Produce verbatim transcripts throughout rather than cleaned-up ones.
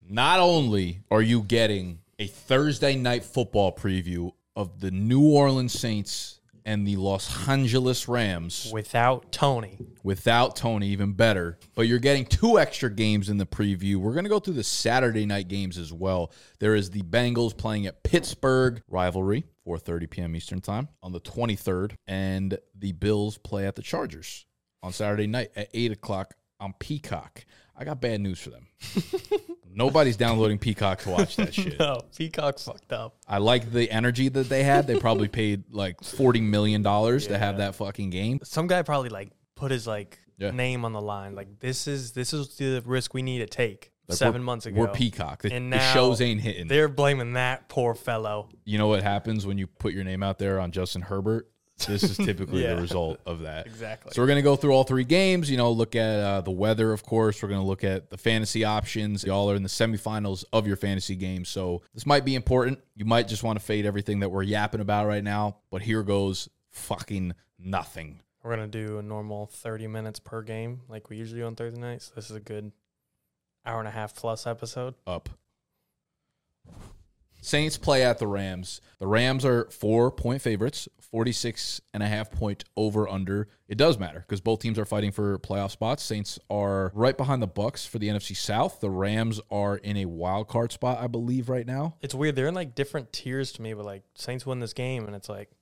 Not only are you getting a Thursday night football preview of the New Orleans Saints and the Los Angeles Rams. Without Tony. Without Tony, even better. But you're getting two extra games in the preview. We're going to go through the Saturday night games as well. There is the Bengals playing at Pittsburgh, rivalry, four thirty p.m. Eastern time on the twenty-third. And the Bills play at the Chargers on Saturday night at eight o'clock on Peacock. I got bad news for them. Nobody's downloading Peacock to watch that shit. No, Peacock's fucked up. I like the energy that they had. They probably paid like forty million dollars yeah. to have that fucking game. Some guy probably like put his like yeah. name on the line. Like this is this is the risk we need to take like seven months ago. We're Peacock. The, and the now shows ain't hitting. They're blaming that poor fellow. You know what happens when you put your name out there on Justin Herbert? This is typically yeah. the result of that. Exactly. So we're going to go through all three games, you know, look at uh, the weather, of course. We're going to look at the fantasy options. Y'all are in the semifinals of your fantasy game. So this might be important. You might just want to fade everything that we're yapping about right now. But here goes fucking nothing. We're going to do a normal thirty minutes per game like we usually do on Thursday nights. This is a good hour and a half plus episode. Up. Saints play at the Rams. The Rams are four-point favorites, forty-six and a half point over-under. It does matter because both teams are fighting for playoff spots. Saints are right behind the Bucs for the N F C South. The Rams are in a wild card spot, I believe, right now. It's weird. They're in, like, different tiers to me, but, like, Saints win this game, and it's like,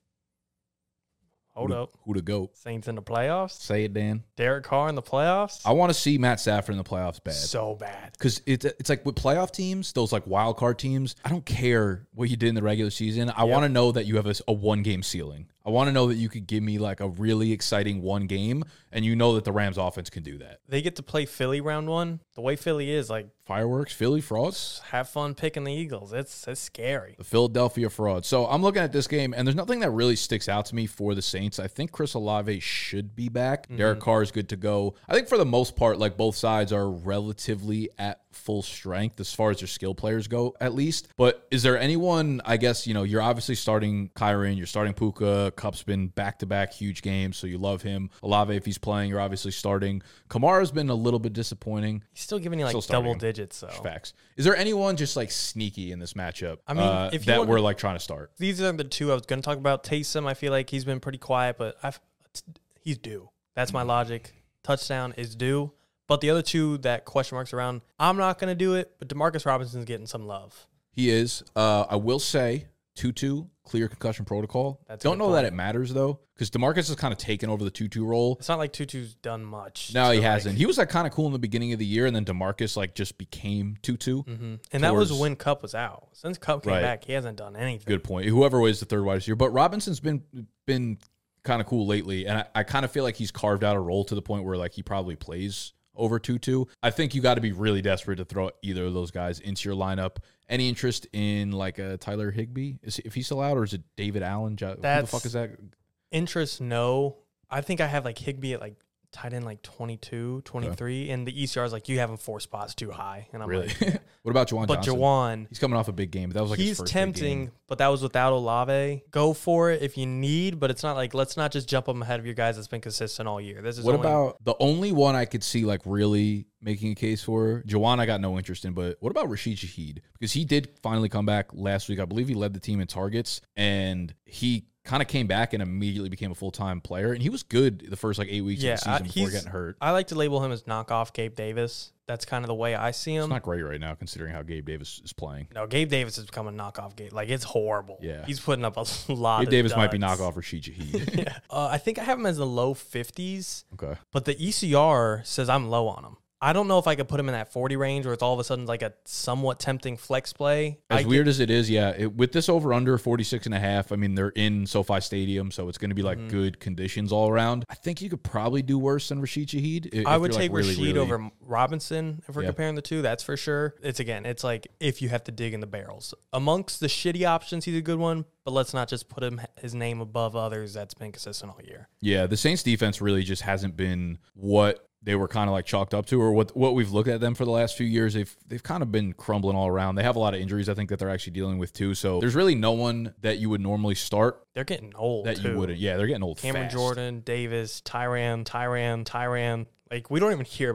hold who to, up. Who to go? Saints in the playoffs? Say it, Dan. Derek Carr in the playoffs? I want to see Matt Stafford in the playoffs bad. So bad. Because it's, it's like with playoff teams, those like wild card teams, I don't care what you did in the regular season. I yep. want to know that you have a, a one-game ceiling. I want to know that you could give me like a really exciting one game, and you know that the Rams offense can do that. They get to play Philly round one. The way Philly is, like... Fireworks, Philly frauds. Have fun picking the Eagles. It's it's scary. The Philadelphia frauds. So I'm looking at this game, and there's nothing that really sticks out to me for the Saints. I think Chris Olave should be back. Mm-hmm. Derek Carr is good to go. I think for the most part, like both sides are relatively at full strength as far as their skill players go, at least. But is there anyone, I guess, you know, you're obviously starting Kyren, you're starting Puka. Cup's been back-to-back huge games, so you love him. Olave, if he's playing, you're obviously starting. Kamara's been a little bit disappointing. He's still giving you like double him. digits, so. Facts. Is there anyone just like sneaky in this matchup I mean, uh, if that wanna, we're like trying to start? These are the two I was going to talk about. Taysom, I feel like he's been pretty quiet, but I've, he's due. That's my logic. Touchdown is due. But the other two that question marks around, I'm not going to do it, but Demarcus Robinson's getting some love. He is. Uh, I will say, Tutu, clear concussion protocol. That's Don't know point. that it matters, though, because Demarcus has kind of taken over the Tutu role. It's not like Tutu's done much. No, he like, hasn't. He was like kind of cool in the beginning of the year, and then Demarcus like just became Tutu. Mm-hmm. And towards, that was when Kupp was out. Since Kupp came right. back, he hasn't done anything. Good point. Whoever was the third wide receiver. But Robinson's been been kind of cool lately, and I, I kind of feel like he's carved out a role to the point where like he probably plays over Tutu. I think you got to be really desperate to throw either of those guys into your lineup. Any interest in like a Tyler Higbee? Is if he's still out, or is it David Allen? Who the fuck is that? Interest, no. I think I have like Higbee at like tight end like twenty-two, twenty-three, okay. and the E C R is like you have him four spots too high. And I'm really? like, what about Juwan but Johnson? But Juwan, he's coming off a big game. That was like he's his first tempting, big game. But that was without Olave. Go for it if you need, but it's not like let's not just jump him ahead of your guys that's been consistent all year. This is what only, about the only one I could see like really making a case for? Juwan, I got no interest in, but what about Rashid Shaheed? Because he did finally come back last week. I believe he led the team in targets, and he kind of came back and immediately became a full-time player, and he was good the first like eight weeks yeah, of the season I, before getting hurt. I like to label him as knockoff Gabe Davis. That's kind of the way I see him. It's not great right now considering how Gabe Davis is playing. No, Gabe Davis has become a knockoff Gabe. Like, it's horrible. Yeah. He's putting up a lot Gabe of Davis duds. might be knockoff Rashid Shaheed. yeah. uh, I think I have him as the low fifties. Okay. But the E C R says I'm low on him. I don't know if I could put him in that forty range where it's all of a sudden like a somewhat tempting flex play. As I weird get, as it is, yeah, it, with this over-under forty-six and a half, I mean, they're in SoFi Stadium, so it's going to be like mm-hmm. good conditions all around. I think you could probably do worse than Rashid Shaheed. If I would take like really, Rashid really... over Robinson if we're yep. comparing the two, that's for sure. It's, again, it's like if you have to dig in the barrels. Amongst the shitty options, he's a good one, but let's not just put him his name above others that's been consistent all year. Yeah, the Saints defense really just hasn't been what they were kind of like chalked up to, or what what we've looked at them for the last few years. They've they've kind of been crumbling all around. They have a lot of injuries, I think, that they're actually dealing with too. So there's really no one that you would normally start. They're getting old. That too. you wouldn't. Yeah, they're getting old. Cameron fast. Jordan, Davis, Tyran, Tyran, Tyran. Like, we don't even hear about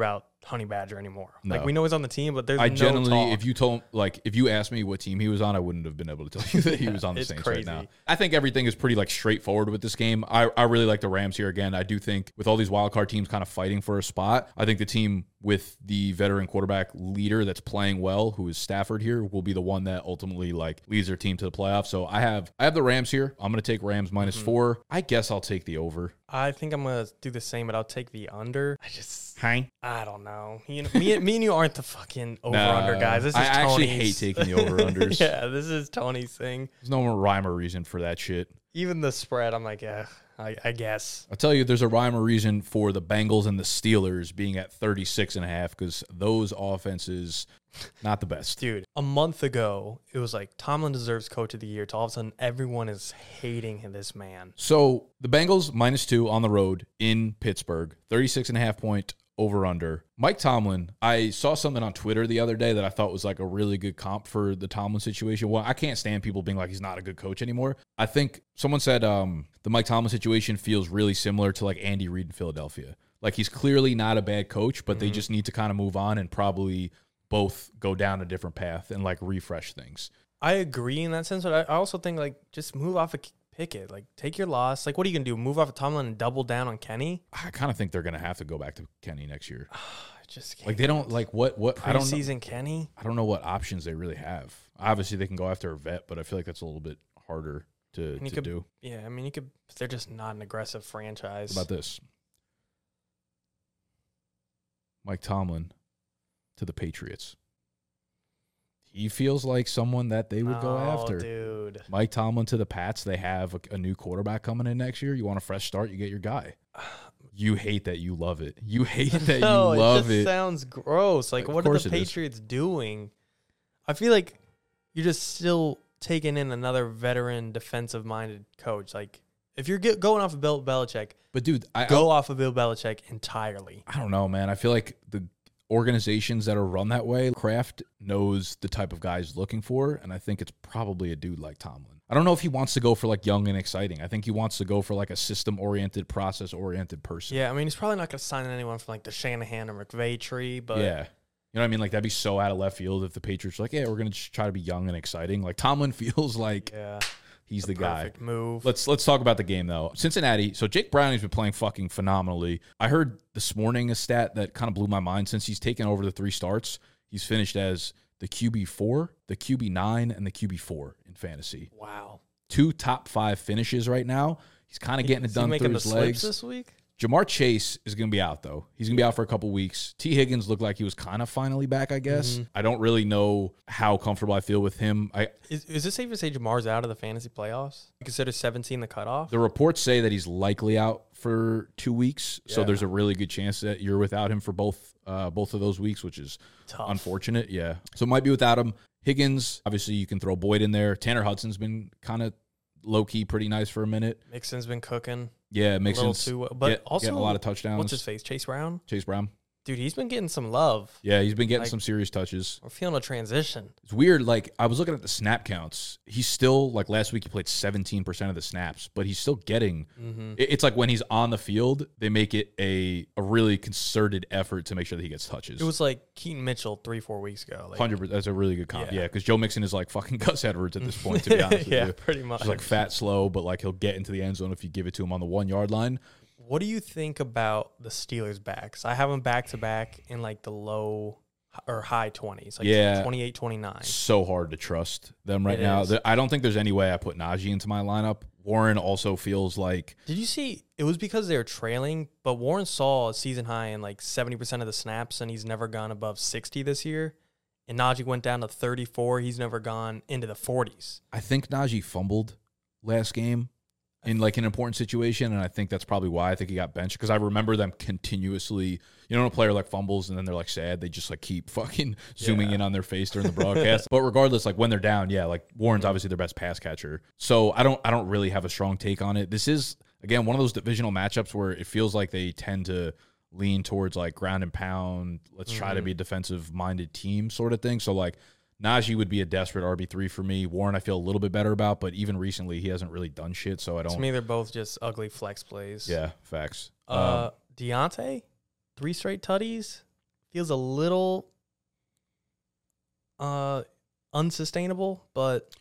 Honey Badger anymore. No. Like we know he's on the team, but there's I no generally, talk. if you told, like, if you asked me what team he was on, I wouldn't have been able to tell you that he was on the It's Saints crazy. right now. I think everything is pretty like straightforward with this game. I, I really like the Rams here again. I do think with all these wild card teams kind of fighting for a spot, I think the team with the veteran quarterback leader that's playing well, who is Stafford here, will be the one that ultimately like leads their team to the playoffs. So I have I have the Rams here. I'm going to take Rams minus Mm-hmm. four. I guess I'll take the over. I think I'm gonna do the same, but I'll take the under. I just, Hi. I don't know. You know me, me and you aren't the fucking over under Nah, guys. This is I actually Tony's. hate taking the over-unders. Yeah, this is Tony's thing. There's no rhyme or reason for that shit. Even the spread, I'm like, yeah, I, I guess. I'll tell you, there's a rhyme or reason for the Bengals and the Steelers being at thirty-six and a half because those offenses, not the best. Dude, a month ago, it was like Tomlin deserves coach of the year. To all of a sudden, everyone is hating this man. So the Bengals minus two on the road in Pittsburgh, thirty-six and a half point over under. Mike Tomlin, I saw something on Twitter the other day that I thought was like a really good comp for the Tomlin situation. Well, I can't stand people being like he's not a good coach anymore. I think someone said um, the Mike Tomlin situation feels really similar to like Andy Reid in Philadelphia. Like he's clearly not a bad coach, but mm-hmm. they just need to kind of move on and probably both go down a different path and like refresh things. I agree in that sense, but I also think like just move off of Pickett. Like take your loss. Like what are you gonna do? Move off of Tomlin and double down on Kenny? I kind of think they're gonna have to go back to Kenny next year. I just can't. Like they don't like what what I don't know. Preseason Kenny. I don't know what options they really have. Obviously they can go after a vet, but I feel like that's a little bit harder to, to could, do. Yeah, I mean you could. They're just not an aggressive franchise. What about this? Mike Tomlin to the Patriots. He feels like someone that they would go Oh, after. Dude. Mike Tomlin to the Pats. They have a, a new quarterback coming in next year. You want a fresh start, you get your guy. You hate that. You love it. You hate that. no, you love it. it. Just sounds gross. Like, Of what are course the it is. Patriots doing? I feel like you're just still taking in another veteran, defensive-minded coach. Like, if you're get, going off of Bill Belichick, But dude, I go off of Bill Belichick entirely. I don't know, man. I feel like the organizations that are run that way, Kraft knows the type of guy he's looking for, and I think it's probably a dude like Tomlin. I don't know if he wants to go for like young and exciting. I think he wants to go for like a system-oriented, process-oriented person. Yeah, I mean, he's probably not going to sign anyone from like the Shanahan or McVay tree, but yeah. You know what I mean? Like, that'd be so out of left field if the Patriots were like, yeah, we're going to just try to be young and exciting. Like, Tomlin feels like yeah, he's the, the guy. perfect move. Let's let's talk about the game, though. Cincinnati, so Jake Browning's been playing fucking phenomenally. I heard this morning a stat that kind of blew my mind. Since he's taken over the three starts, he's finished as the Q B four, the Q B nine, and the Q B four in fantasy. Wow. Two top five finishes right now. He's kind of getting it Is he done making through the his slips legs. this week? Jamar Chase is going to be out, though. He's going to be out for a couple weeks. T. Higgins looked like he was kind of finally back, I guess. Mm-hmm. I don't really know how comfortable I feel with him. I Is, is it safe to say Jamar's out of the fantasy playoffs? You consider seventeen the cutoff? The reports say that he's likely out for two weeks, so Yeah. there's a really good chance that you're without him for both uh, both of those weeks, which is Tough. unfortunate. Yeah, so it might be without him. Higgins, obviously, you can throw Boyd in there. Tanner Hudson's been kind of low key, pretty nice for a minute. Mixon's been cooking. Yeah, A little Mixon's too, but get- also getting a lot of touchdowns. What's his face? Chase Brown? Chase Brown. Dude, he's been getting some love. Yeah, he's been getting Like- some serious touches. We're feeling a transition. It's weird. Like, I was looking at the snap counts. He's still, like, last week he played seventeen percent of the snaps, but he's still getting. Mm-hmm. it- It's like when he's on the field, they make it a, a really concerted effort to make sure that he gets touches. It was like Keaton Mitchell three, four weeks ago. Like, one hundred percent. That's a really good comp. Yeah. Yeah, because Joe Mixon is like fucking Gus Edwards at this point, to be honest yeah, with you. pretty much. Just like fat, slow, but like he'll get into the end zone if you give it to him on the one yard line. What do you think about the Steelers backs? I have them back to back in like the low or high twenties, like Yeah. twenty-eight, twenty-nine. So hard to trust them right It now. is. The- I don't think there's any way I put Najee into my lineup. Warren also feels like Did you see? It was because they were trailing, but Warren saw a season high in like seventy percent of the snaps, and he's never gone above sixty this year. And Najee went down to thirty-four. He's never gone into the forties. I think Najee fumbled last game in like an important situation, and I think that's probably why I think he got benched, because I remember them continuously, you know, when a player like fumbles and then they're like sad, they just like keep fucking zooming Yeah. in on their face during the broadcast. But regardless, like when they're down, yeah, like Warren's obviously their best pass catcher. So I don't I don't really have a strong take on it. This is, again, one of those divisional matchups where it feels like they tend to lean towards like ground and pound, let's try to Mhm. be a defensive minded team sort of thing. So like Najee would be a desperate R B three for me. Warren I feel a little bit better about, but even recently he hasn't really done shit, so I To don't. me, they're both just ugly flex plays. Yeah, facts. Uh, Um, Deontay, three straight tutties, feels a little uh, unsustainable, but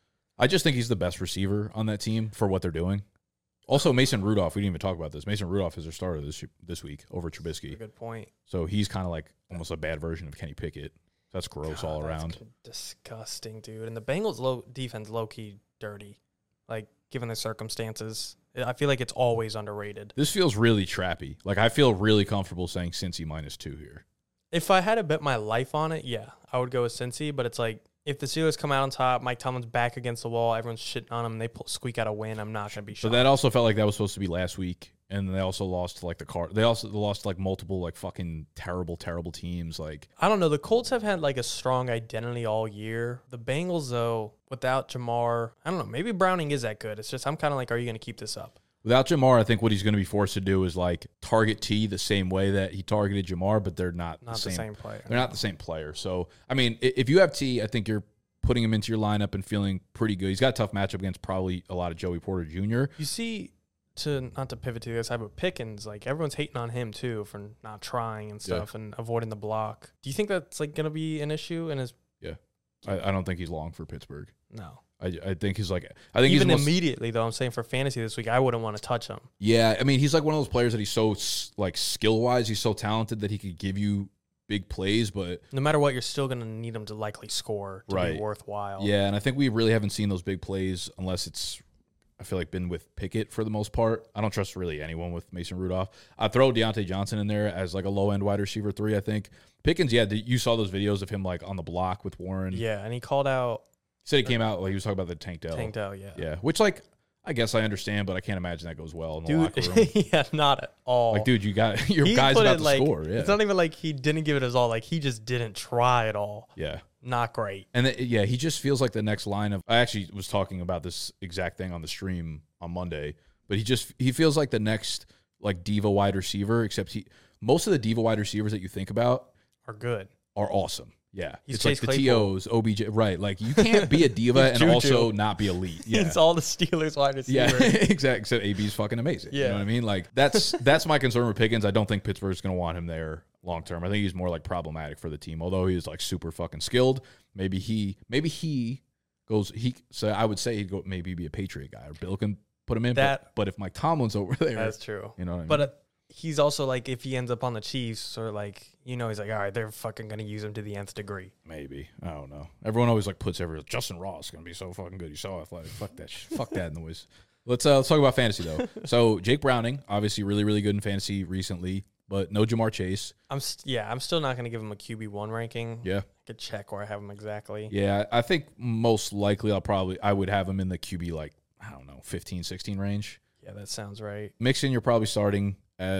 I just think he's the best receiver on that team for what they're doing. Also, Mason Rudolph, we didn't even talk about this. Mason Rudolph is their starter this this week over Trubisky. good point. So he's kind of like almost a bad version of Kenny Pickett. That's gross God, all that's around. good- disgusting, dude. And the Bengals' low defense low key dirty, like given the circumstances. I feel like it's always underrated. This feels really trappy. Like, I feel really comfortable saying Cincy minus two here. If I had to bet my life on it, yeah, I would go with Cincy. But it's like if the Steelers come out on top, Mike Tomlin's back against the wall, everyone's shitting on him, and they pull, squeak out a win, I'm not gonna be So shocked. that also felt like that was supposed to be last week. And they also lost to like the car. They also lost to like multiple like fucking terrible, terrible teams. Like, I don't know. The Colts have had like a strong identity all year. The Bengals, though, without Jamar, I don't know. Maybe Browning is that good. It's just I'm kind of like, are you going to keep this up? without Jamar, I think what he's going to be forced to do is like target T the same way that he targeted Jamar, but they're not, Not the, same, the same player. They're not the same player. So, I mean, i- if you have T, I think you're putting him into your lineup and feeling pretty good. He's got a tough matchup against probably a lot of Joey Porter Junior You see, to not to pivot to the other side, but Pickens, like everyone's hating on him too for not trying and Yeah. stuff and avoiding the block. Do you think that's like going to be an issue in his? I, I don't think he's long for Pittsburgh. No. I, I think he's like I think Even he's most, immediately though, I'm saying for fantasy this week, I wouldn't want to touch him. yeah. I mean, he's like one of those players that he's so s- like skill wise, he's so talented that he could give you big plays, but No matter what, you're still going to need him to likely score to Right. be worthwhile. yeah, and I think we really haven't seen those big plays unless it's, I feel like, been with Pickett for the most part. I don't trust really anyone with Mason Rudolph. I throw Deontay Johnson in there as like a low end wide receiver three. I think Pickens. Yeah, the, you saw those videos of him like on the block with Warren. He Yeah, and he called out said he came out like he was talking about the Tank Dell. Tank Dell, yeah. Yeah, which like I guess I understand, but I can't imagine that goes well in the Dude, locker room. yeah, not at all. Like, dude, you got your He guy's put about it, to like, score. Yeah, It's not even like he didn't give it his all. Like, he just didn't try at all. yeah. Not great. And th- yeah, he just feels like the next line of. I actually was talking about this exact thing on the stream on Monday, but he just he feels like the next like diva wide receiver. Except he most of the diva wide receivers that you think about Are good. are awesome. Yeah, He's it's Chase like the Claypool. T Os, O B J, right? Like you can't be a diva He's and Juju. also not be elite. Yeah, It's all the Steelers wide yeah, receiver. exactly. Except A B's fucking amazing. You Yeah. know what I mean? Like that's that's my concern with Pickens. I don't think Pittsburgh's going to want him there long term. I think he's more like problematic for the team. Although he's like super fucking skilled. Maybe he maybe he goes he. So I would say he'd go maybe be a Patriot guy or Bill can put him in. That- but, but if Mike Tomlin's over there, That's true. you know what I mean? But uh, he's also like, if he ends up on the Chiefs or like, you know, he's like, all right, they're fucking going to use him to the nth degree. Maybe. I don't know. Everyone always like puts every Justin Ross is gonna be so fucking good. He's so athletic. Fuck that. Sh- fuck that noise. Let's uh, let's talk about fantasy though. So Jake Browning, obviously really really good in fantasy recently, but no Jamar Chase. I'm st- yeah, I'm still not going to give him a Q B one ranking. Yeah, I could check where I have him exactly. yeah. I think most likely I'll probably I would have him in the Q B like I don't know fifteen, sixteen range. Yeah, that sounds right. Mixon, you're probably starting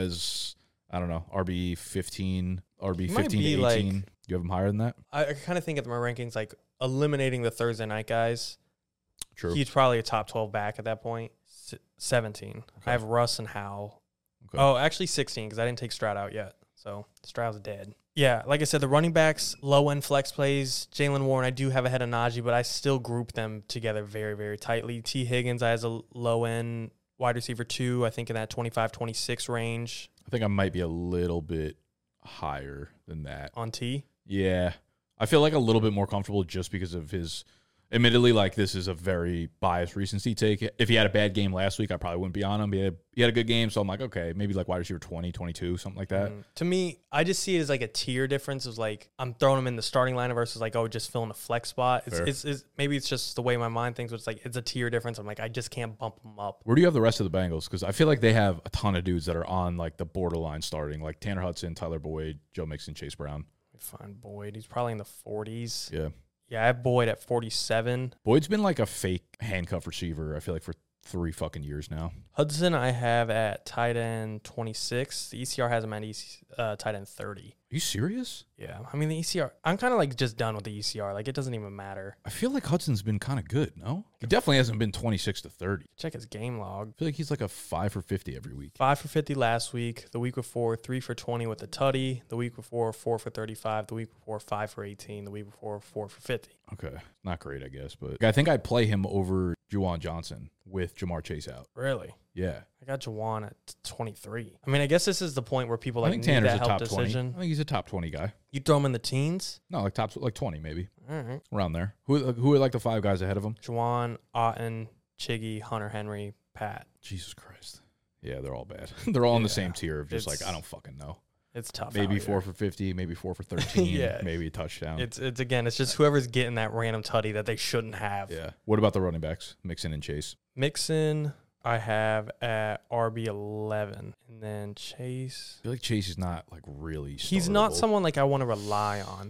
as I don't know R B fifteen, R B He might fifteen be, to like- eighteen. you have him higher than that? I, I kind of think of my rankings like eliminating the Thursday night guys. True. He's probably a top twelve back at that point. S- seventeen. Okay. I have Russ and Howell. Okay. Oh, actually sixteen because I didn't take Stroud out yet. So Stroud's dead. Yeah, like I said, the running backs, low end flex plays. Jalen Warren, I do have ahead of Najee, but I still group them together very, very tightly. T. Higgins, I has a low end wide receiver two, I think in that twenty-five, twenty-six range I think I might be a little bit higher than that. on T. Yeah. I feel like a little bit more comfortable just because of his. Admittedly, like this is a very biased recency take. If he had a bad game last week, I probably wouldn't be on him. He had, he had a good game, so I'm like, okay, maybe like wide receiver twenty, twenty-two, something like that. Mm. To me, I just see it as like a tier difference. Of like I'm throwing him in the starting lineup versus like oh just filling a flex spot. It's, Fair. it's, it's maybe it's just the way my mind thinks. But it's like it's a tier difference. I'm like I just can't bump him up. Where do you have the rest of the Bengals? Because I feel like they have a ton of dudes that are on like the borderline starting, like Tanner Hudson, Tyler Boyd, Joe Mixon, Chase Brown. Find Boyd. He's probably in the forties. Yeah. Yeah, I have Boyd at forty-seven. Boyd's been like a fake handcuff receiver, I feel like, for three fucking years now. Hudson, I have at tight end twenty-six. The E C R has him at E C, uh, tight end thirty. Are you serious? Yeah, I mean the E C R. I'm kind of like just done with the E C R. Like it doesn't even matter. I feel like Hudson's been kind of good, no? He definitely hasn't been twenty-six to thirty. Check his game log. I feel like he's like a five for fifty every week. Five for fifty last week. The week before, three for twenty with the tutty. The week before, four for thirty-five. The week before, five for eighteen. The week before, four for fifty. Okay. Not great, I guess. But I think I'd play him over Juwan Johnson with Jamar Chase out. Really? Yeah. I got Juwan at twenty-three. I mean, I guess this is the point where people I like think need Tanner's that a help top decision. twenty. I think he's a top twenty guy. You throw him in the teens? No, like top like twenty maybe. All right. Around there. Who who are like the five guys ahead of him? Juwan, Otten, Chiggy, Hunter Henry, Pat. Jesus Christ. Yeah, they're all bad. They're all in the Yeah, same tier of just it's- like I don't fucking know. It's tough. Maybe out four here. for fifty, maybe four for thirteen, Yeah. maybe a touchdown. It's it's again, it's just whoever's getting that random tutty that they shouldn't have. Yeah. What about the running backs? Mixon and Chase. Mixon, I have at R B eleven, and then Chase. I feel like Chase is not like really. He's not startable. someone like I want to rely on.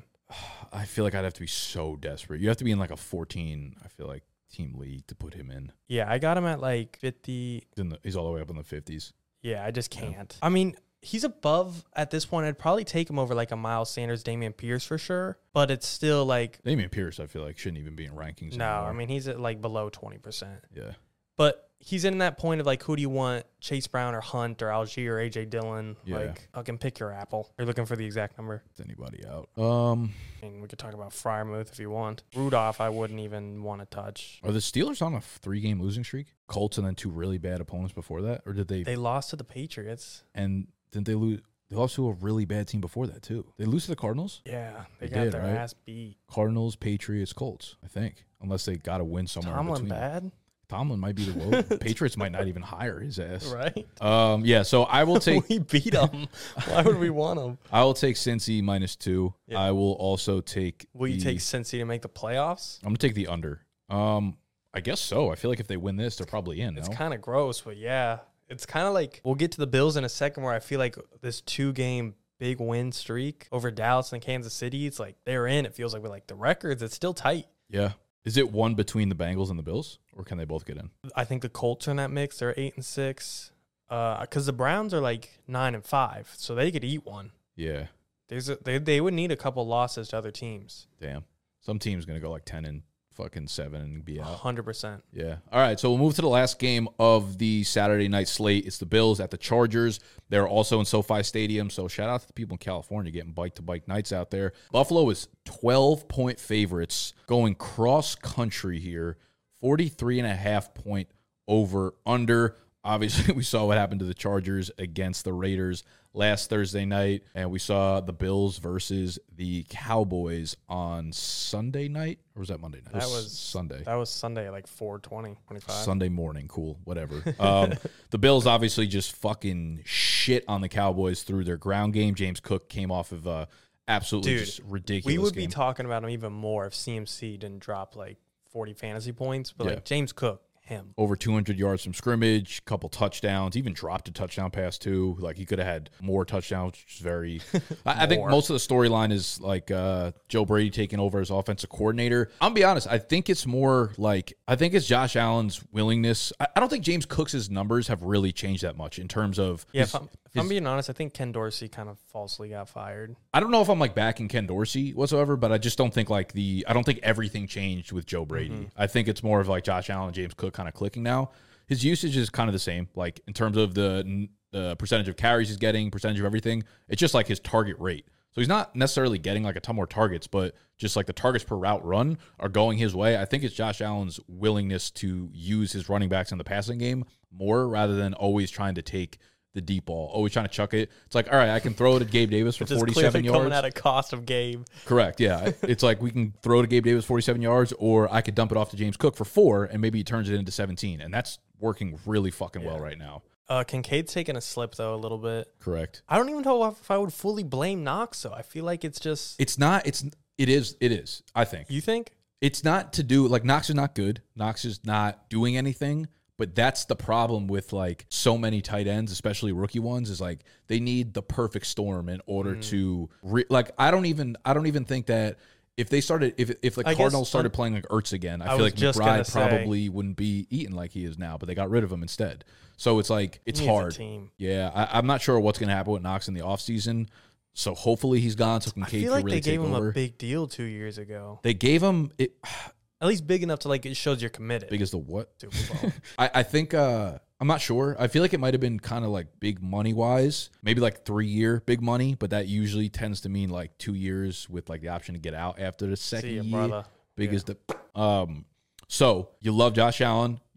I feel like I'd have to be so desperate. You have to be in like a fourteen. I feel like team league to put him in. Yeah, I got him at like fifty. He's, in the, he's all the way up in the fifties. Yeah, I just Yeah. can't. I mean, he's above at this point. I'd probably take him over like a Miles Sanders, Damian Pierce for sure. But it's still like Damian Pierce, I feel like shouldn't even be in rankings. no. anymore. I mean, he's at like below twenty percent. yeah. But he's in that point of like, who do you want? Chase Brown or Hunt or Algier or A J Dillon? Yeah. Like, I can pick your apple. You're looking for the exact number. Is anybody out? Um, I mean, we could talk about Fryermuth if you want. Rudolph, I wouldn't even want to touch. are the Steelers on a three-game losing streak? Colts and then two really bad opponents before that, or did they? They lost to the Patriots. and didn't they lose? They lost to a really bad team before that too. They lose to the Cardinals. Yeah, they, They got did, their right? ass beat. Cardinals, Patriots, Colts. I think, unless they got to win somewhere. in Tomlin between. bad, Tomlin might be the woe. Patriots might not even hire his ass. right? Um, yeah. So I will take. We beat them. Why would we want them? I will take Cincy minus two. Yeah. I will also take. Will you the- take Cincy to make the playoffs? I'm gonna take the under. Um, I guess so. I feel like if they win this, they're probably in. It's no? kind of gross, but yeah, it's kind of like we'll get to the Bills in a second, where I feel like this two-game big win streak over Dallas and Kansas City, it's like they're in. It feels like with like the records, it's still tight. Yeah. Is it one between the Bengals and the Bills, or can they both get in? I think the Colts are in that mix. They're eight and six, uh, because the Browns are like nine and five, so they could eat one. Yeah. There's a, they they would need a couple losses to other teams. Damn. Some team's gonna go like ten and fucking seven and be out. Hundred percent. Yeah. All right. So we'll move to the last game of the Saturday night slate. It's the Bills at the Chargers. They're also in SoFi Stadium. So shout out to the people in California getting bike to bike nights out there. Buffalo is twelve point favorites going cross country here. forty-three and a half point over under. Obviously, we saw what happened to the Chargers against the Raiders last Thursday night, and we saw the Bills versus the Cowboys on Sunday night, or was that Monday night? That It was Sunday. That was Sunday at like four twenty, twenty-five. Sunday morning, cool, whatever. Um, the Bills obviously just fucking shit on the Cowboys through their ground game. James Cook came off of a absolutely Dude, just ridiculous We would game. be talking about him even more if C M C didn't drop like forty fantasy points. But Yeah. like James Cook, him. Over two hundred yards from scrimmage, couple touchdowns, even dropped a touchdown pass too. Like he could have had more touchdowns, which is very. I, I think More. most of the storyline is like uh, Joe Brady taking over as offensive coordinator. I'm gonna be honest. I think it's more like I think it's Josh Allen's willingness. I, I don't think James Cook's numbers have really changed that much in terms of. Yeah, his- if, I'm, if I'm his- being honest, I think Ken Dorsey kind of falsely got fired. I don't know if I'm like backing Ken Dorsey whatsoever, but I just don't think like the I don't think everything changed with Joe Brady. Mm-hmm. I think it's more of like Josh Allen and James Cook kind of clicking now. His usage is kind of the same, like in terms of the the percentage of carries he's getting, percentage of everything. It's just like his target rate. So he's not necessarily getting like a ton more targets, but just like the targets per route run are going his way. I think it's Josh Allen's willingness to use his running backs in the passing game more rather than always trying to take the deep ball, always trying to chuck it. It's like, all right, I can throw it to Gabe Davis for Which is forty-seven clearly yards. coming at a cost of Gabe. Correct. Yeah. It's like we can throw to Gabe Davis forty-seven yards, or I could dump it off to James Cook for four, and maybe he turns it into seventeen. And that's working really fucking well Yeah. right now. Uh, Kincaid's taking a slip though a little bit. Correct. I don't even know if I would fully blame Knox though. I feel like it's just. It's not, it's, it is, it is, I think. You think? It's not to do, like, Knox is not good. Knox is not doing anything. But that's the problem with like so many tight ends, especially rookie ones, is like they need the perfect storm in order Mm. to re- like. I don't even I don't even think that if they started if if like I guess Cardinals started un- playing like Ertz again, I, I feel was like just gonna McBride say- probably wouldn't be eating like he is now. But they got rid of him instead. So it's like it's He needs a hard. team. Yeah, I, I'm not sure what's going to happen with Knox in the offseason. So hopefully he's gone. So I Kincaid feel can like really they gave take him over. a big deal two years ago. they gave him it. At least big enough to like it shows you're committed. Big as the what? Super Bowl. I, I think uh, I'm not sure. I feel like it might have been kind of like big money wise, maybe like three year big money, but that usually tends to mean like two years with like the option to get out after the second See ya, year. brother. Big Yeah. as the um. So you love Josh Allen.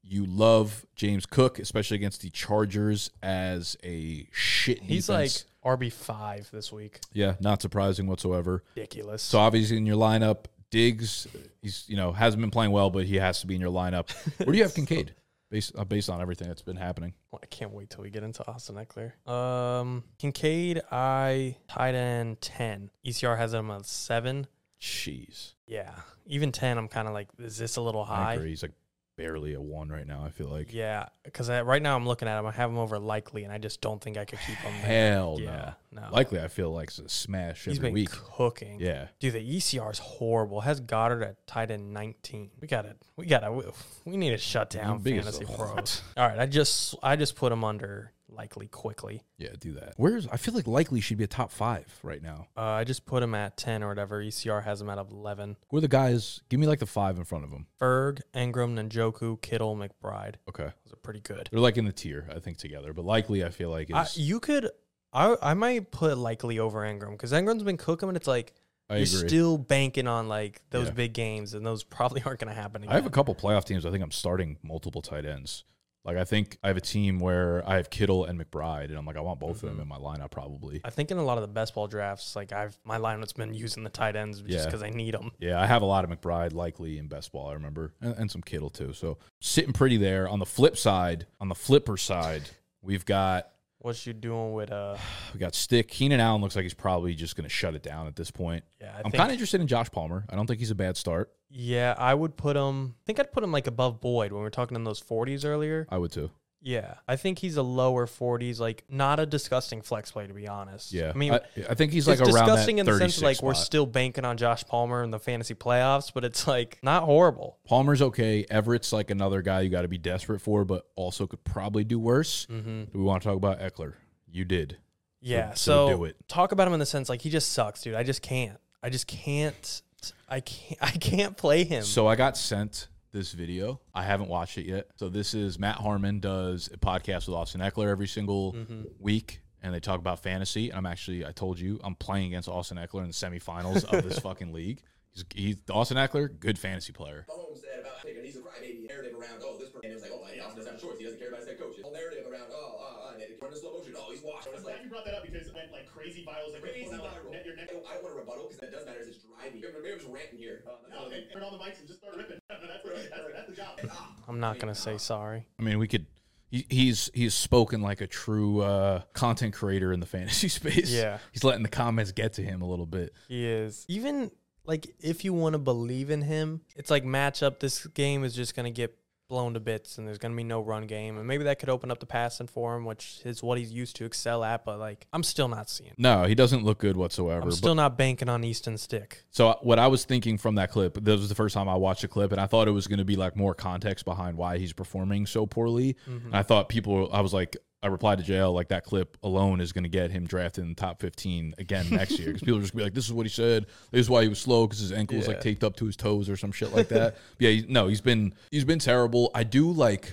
You love James Cook, especially against the Chargers as a shit defense. He's like R B five this week. Yeah, not surprising whatsoever. Ridiculous. So obviously in your lineup, Diggs, he's you know hasn't been playing well, but he has to be in your lineup. Where do you have Kincaid? Based uh, based on everything that's been happening. Well, I can't wait till we get into Austin Eckler. Um, Kincaid, I tight end ten. E C R has him at seven. Jeez. Yeah, even ten. I'm kind of like, is this a little I high? agree. He's like barely a one right now, I feel like. Yeah, because right now I'm looking at him. I have him over Likely, and I just don't think I could keep him there. Hell Yeah, no. no. Likely, I feel like it's a smash He's every been week. cooking. Yeah. Dude, the E C R is horrible. It has Goddard at tight end nineteen. We got to We got to We, we need to shut down Big as fantasy a pros. what? All right, I just I just put him under Likely quickly. Yeah, do that. Where's I feel like Likely should be a top five right now. Uh, I just put him at ten or whatever. E C R has him at eleven. Who are the guys? Give me like the five in front of them. Ferg, Ingram, Njoku, Kittle, McBride. Okay. Those are pretty good. They're like in the tier, I think, together. But Likely, I feel like is. I, you could, I I might put Likely over Ingram because Ingram's been cooking, and it's like I you're agree. still banking on like those Yeah. big games, and those probably aren't going to happen again. I have a couple playoff teams. I think I'm starting multiple tight ends. Like, I think I have a team where I have Kittle and McBride, and I'm like, I want both Mm-hmm. of them in my lineup probably. I think in a lot of the best ball drafts, like I've my lineup's been using the tight ends just Yeah. because I need them. Yeah, I have a lot of McBride likely in best ball, I remember, and, and some Kittle too. So sitting pretty there. On the flip side, on the flipper side, we've got What you doing with uh? we got Stick. Keenan Allen looks like he's probably just going to shut it down at this point. Yeah, I I'm think, kind of interested in Josh Palmer. I don't think he's a bad start. yeah, I would put him. I think I'd put him like above Boyd when we were talking in those forties earlier. I would too. Yeah, I think he's a lower forties, like not a disgusting flex play to be honest. Yeah, I mean, I, I think he's like it's around disgusting that in the sense thirty-six of like we're spot. still banking on Josh Palmer in the fantasy playoffs, but it's like not horrible. Palmer's okay. Everett's like another guy you got to be desperate for, but also could probably do worse. Mm-hmm. Do we want to talk about Eckler? You did. Yeah, so so, do it. talk about him in the sense like he just sucks, dude. I just can't. I just can't. I can't. I can't play him. So I got sent this video. I haven't watched it yet. So this is Matt Harmon does a podcast with Austin Eckler every single Mm-hmm. week, and they talk about fantasy. And I'm actually, I told you, I'm playing against Austin Eckler in the semifinals of this fucking league. He's, he's Austin Eckler, good fantasy player. Mahomes said about picking, he's a crybaby narrative around, oh, this person, and it was like, oh, he also doesn't have a choice. He doesn't care about his head coach. Whole narrative around, oh, uh, uh, and it run in slow motion. Oh, he's washed. I'm It's glad like, you brought that up because it went like crazy virals. Like crazy pulling out, viral. Like, net, your neck. I don't, I don't want to rebuttal because that does matter. Is it's driving. Maybe I'm just ranting here. Uh, that's No, all and I turn on the mics and just start ripping. that's, that's, that's the job. ah, I'm not gonna say sorry. I mean, we could. He, he's he's spoken like a true uh, content creator in the fantasy space. Yeah. he's letting the comments get to him a little bit. He is. Even like if you want to believe in him, it's like matchup. This game is just gonna get blown to bits, and there's gonna be no run game, and maybe that could open up the passing for him, which is what he's used to excel at. But like, I'm still not seeing. it. No, he doesn't look good whatsoever. I'm but- still not banking on Easton Stick. So what I was thinking from that clip, this was the first time I watched the clip, and I thought it was going to be like more context behind why he's performing so poorly. Mm-hmm. And I thought people, I was like, I replied to J L, like that clip alone is going to get him drafted in the top fifteen again next year. Because people are just going to be like, this is what he said. This is why he was slow because his ankle was like Yeah. taped up to his toes or some shit like that. But yeah, he, no, he's been, he's been terrible. I do like,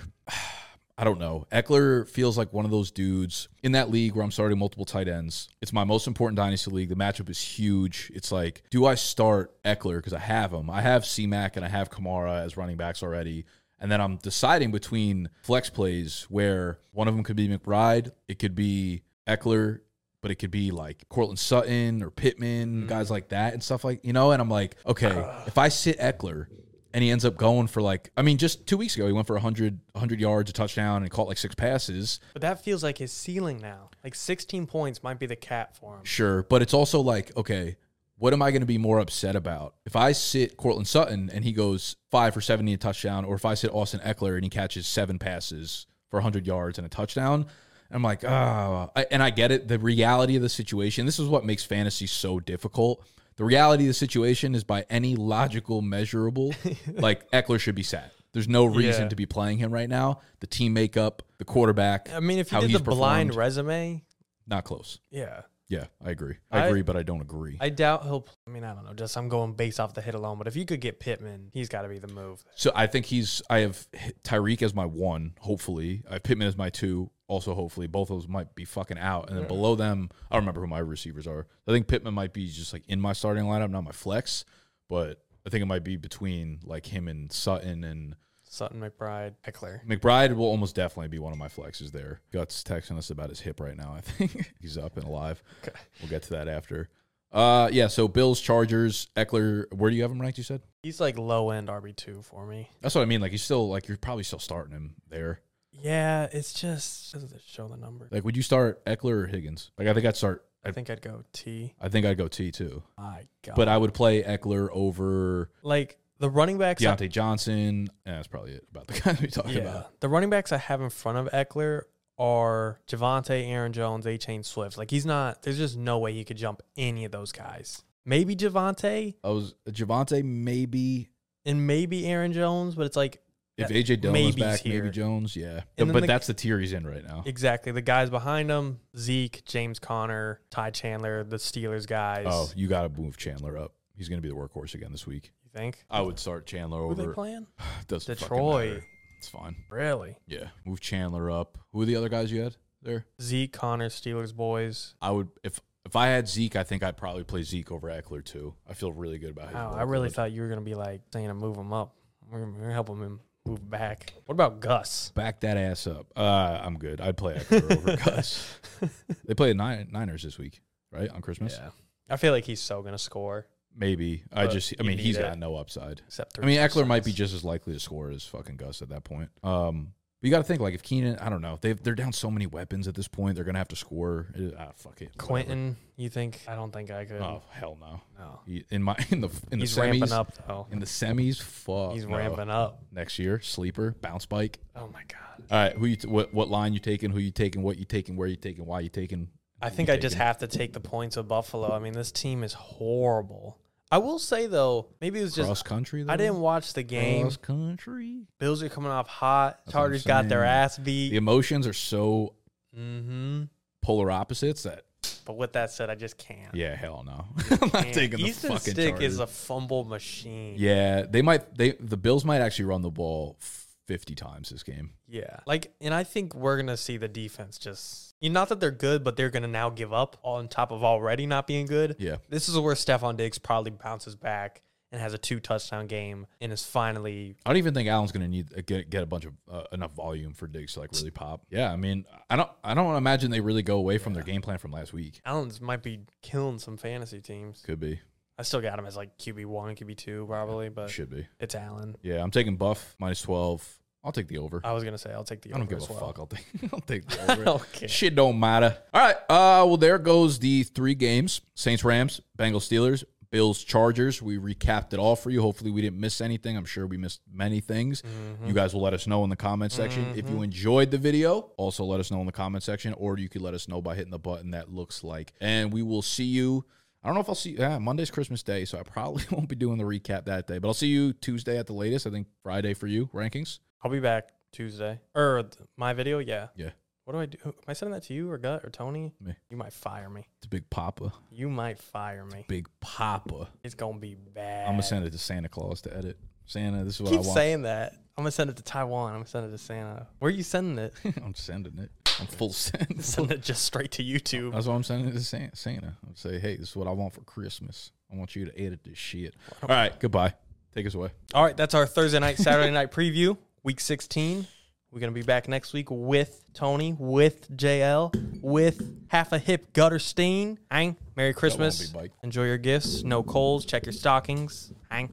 I don't know. Eckler feels like one of those dudes in that league where I'm starting multiple tight ends. It's my most important dynasty league. The matchup is huge. It's like, do I start Eckler because I have him? I have C-Mac and I have Kamara as running backs already. And then I'm deciding between flex plays where one of them could be McBride, it could be Eckler, but it could be like Cortland Sutton or Pittman, guys like that and stuff like, you know, and I'm like, okay, if I sit Eckler and he ends up going for like, I mean, just two weeks ago, he went for one hundred, one hundred yards, a touchdown, and caught like six passes. But that feels like his ceiling now. Like sixteen points might be the cap for him. Sure. But it's also like, okay, what am I going to be more upset about? If I sit Cortland Sutton and he goes five for seventy a touchdown, or if I sit Austin Eckler and he catches seven passes for one hundred yards and a touchdown, I'm like, ah, oh. And I get it. The reality of the situation, this is what makes fantasy so difficult. The reality of the situation is by any logical measurable, like Eckler should be sat. There's no reason Yeah. to be playing him right now. The team makeup, the quarterback. I mean, if you how did he's the blind performed, resume, not close. yeah. Yeah, I agree. I, I- agree, but I don't agree. I doubt he'll. I mean, I don't know. Just I'm going based off the hit alone. But if you could get Pittman, he's got to be the move. So I think he's. I have Tyreek as my one, hopefully. I have Pittman as my two, also hopefully. Both of those might be fucking out, and then below them, I don't remember who my receivers are. I think Pittman might be just like in my starting lineup, not my flex, but I think it might be between like him and Sutton and Sutton, McBride, Eckler. McBride will almost definitely be one of my flexes there. Guts texting us about his hip right now. I think he's up and alive. Okay. We'll get to that after. Uh, yeah. So Bills, Chargers, Eckler. Where do you have him ranked? You said He's like low end R B two for me. that's what I mean. Like he's still like you're probably still starting him there. Yeah, it's just doesn't show the number. Like, would you start Eckler or Higgins? Like, I think I'd start. I think I'd go T. I think I'd go T too. My God. But I would play Eckler over like the running backs. I- Deontay Johnson. Yeah, that's probably it about the guys we talked yeah, about. the running backs I have in front of Eckler are Javonte, Aaron Jones, A-Chain Swift. Like he's not. There's just no way he could jump any of those guys. Maybe Javonte I was Javonte, maybe and maybe Aaron Jones, but it's like if that- A J Dillon was maybe's back, here. maybe Jones. Yeah, And then but the- that's the tier he's in right now. exactly the guys behind him: Zeke, James Conner, Ty Chandler, the Steelers guys. Oh, you got to move Chandler up. He's going to be the workhorse again this week. you think? I would start Chandler Who are they over. playing? Doesn't fucking Detroit. matter. It's fine. Really? Yeah, move Chandler up. Who are the other guys you had there? Zeke, Connor, Steelers boys. I would if if I had Zeke, I think I'd probably play Zeke over Eckler too. I feel really good about his. Wow, I really workload. thought you were gonna be like saying to move him up. We're gonna, we're gonna help him move back. What about Gus? Back that ass up. Uh, I'm good. I'd play Eckler over Gus. They play the Nin- Niners this week, right? On Christmas? Yeah, I feel like he's so gonna score. Maybe. I But just, I you mean, need he's it. got no upside. Except I mean, Eckler might be just. just as likely to score as fucking Gus at that point. Um, but you got to think, like, if Keenan, I don't know, they they're down so many weapons at this point, they're going to have to score. Uh, Ah, fuck it. whatever. Quentin, you think? I don't think I could. Oh, hell no. No, He, in my, in the, in the he's semis, ramping up though. in the semis, fuck. He's no. ramping up. Next year, sleeper, bounce bike. Oh my God. All right, who you t- what what line you taking? Who you taking? What you taking? Where you taking? Why you taking? I who think you I just taking? have to take the points of Buffalo. I mean, this team is horrible. I will say though, maybe it was just cross country. Though? I didn't watch the game. Cross country. Bills are coming off hot. That's what I'm Chargers got their saying. ass The beat. emotions are so Mm-hmm. polar opposites that But with that said, I just can't. yeah, hell no. I'm not Can't. taking the Easton fucking Stick Chargers. is a fumble machine. Yeah, they might. They the Bills might actually run the ball fifty times this game. Yeah. Like, and I think we're going to see the defense just, you know, not that they're good, but they're going to now give up on top of already not being good. Yeah, This is where Stephon Diggs probably bounces back and has a two touchdown game and is finally. I don't even think Allen's going to need uh, get get a bunch of uh, enough volume for Diggs to like really pop. Yeah, I mean, I don't I don't imagine they really go away from their game plan from last week. Allen's might be killing some fantasy teams. Could be, I still got him as like Q B one, Q B two probably, but should be. it's Allen. Yeah, I'm taking Buff minus twelve. I'll take the over. I was going to say, I'll take the I don't over give a as well. fuck. I'll take I'll take the over. Okay. Shit don't matter. All right. Uh, well, there goes the three games: Saints, Rams, Bengals, Steelers, Bills, Chargers. We recapped it all for you. Hopefully, we didn't miss anything. I'm sure we missed many things. Mm-hmm. You guys will let us know in the comment section if you enjoyed the video. Also, let us know in the comment section, or you could let us know by hitting the button that looks like. And we will see you. I don't know if I'll see. Yeah, Monday's Christmas Day, so I probably won't be doing the recap that day. But I'll see you Tuesday at the latest. I think Friday for you rankings. I'll be back Tuesday. Or th- my video, yeah. Yeah. What do I do? Am I sending that to you or Gut or Tony? Me. You might fire me. It's a big papa. You might fire me. Big papa. It's gonna be bad. I'm gonna send it to Santa Claus to edit. Santa, this is what Keep I want. saying that. I'm gonna send it to Taiwan. I'm gonna send it to Santa. Where are you sending it? I'm sending it. I'm full send. Send it just straight to YouTube. That's why I'm sending it to San- Santa. I'll say, hey, this is what I want for Christmas. I want you to edit this shit. All right, goodbye. Take us away. All right, that's our Thursday night, Saturday night preview, week sixteen. We're gonna be back next week with Tony, with J L, with half a hip Gutterstein. Ang, Merry Christmas. be bike. Enjoy your gifts. No Coles. Check your stockings.